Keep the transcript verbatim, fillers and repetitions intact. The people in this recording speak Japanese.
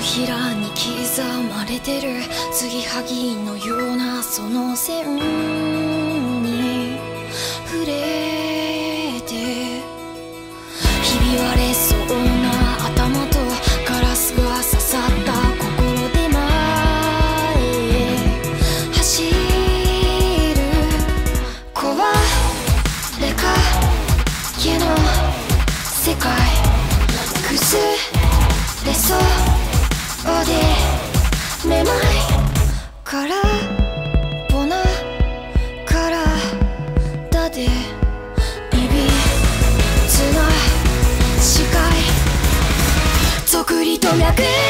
ひらに刻まれてる継ぎはぎのようなその線に触れてひび割れそうな頭とガラスが刺さった心で前へ走る壊れかけの世界崩れそうでめまい空っぽな体でいびつな視界そくりと脈